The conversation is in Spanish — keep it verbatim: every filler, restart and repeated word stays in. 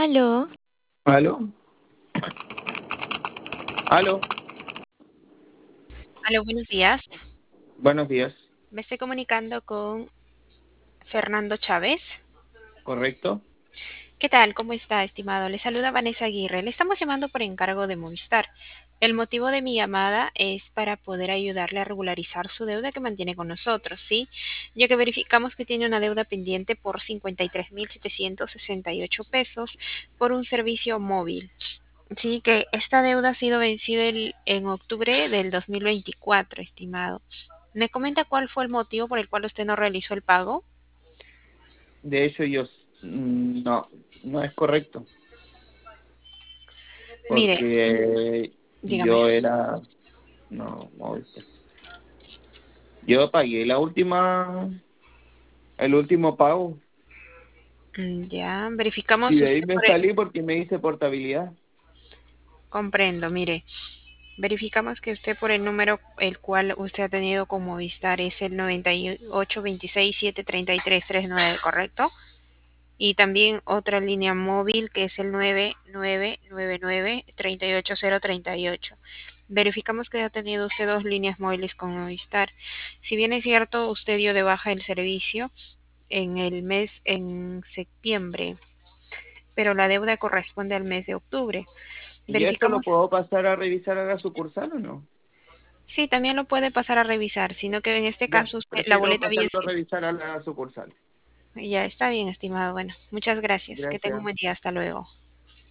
Aló, ¿Aló? ¿Aló? aló, buenos días. Buenos días. Me estoy comunicando con Fernando Chávez. ¿Correcto? ¿Qué tal? ¿Cómo está, estimado? Le saluda Vanessa Aguirre. Le estamos llamando por encargo de Movistar. El motivo de mi llamada es para poder ayudarle a regularizar su deuda que mantiene con nosotros, ¿sí? Ya que verificamos que tiene una deuda pendiente por cincuenta y tres mil setecientos sesenta y ocho pesos por un servicio móvil. Sí, que esta deuda ha sido vencida el- en octubre del dos mil veinticuatro, estimado. ¿Me comenta cuál fue el motivo por el cual usted no realizó el pago? De hecho, yo s- mm, no, no es correcto, Mire, porque dígame. yo era, no, Movistar. Yo pagué la última, el último pago Mm, Ya, y verificamos de ahí usted me por el- salí porque me hice portabilidad. comprendo, mire. Verificamos que usted por el número el cual usted ha tenido con Movistar es el noventa y ocho veintiséis siete treinta y tres treinta y nueve, ¿correcto? Y también otra línea móvil que es el nueve nueve nueve nueve treinta y ocho cero treinta y ocho. Verificamos que ha tenido usted dos líneas móviles con Movistar. Si bien es cierto, usted dio de baja el servicio en el mes en septiembre, pero la deuda corresponde al mes de octubre. ¿Y eso lo Verificamos, puedo pasar a revisar a la sucursal o no? sí, también lo puede pasar a revisar, sino que en este Ya, caso usted, la prefiero boleta pasarlo a vence. revisar a la sucursal. Ya está bien, estimado. Bueno, muchas gracias. Que tenga un Gracias. buen día. Hasta luego.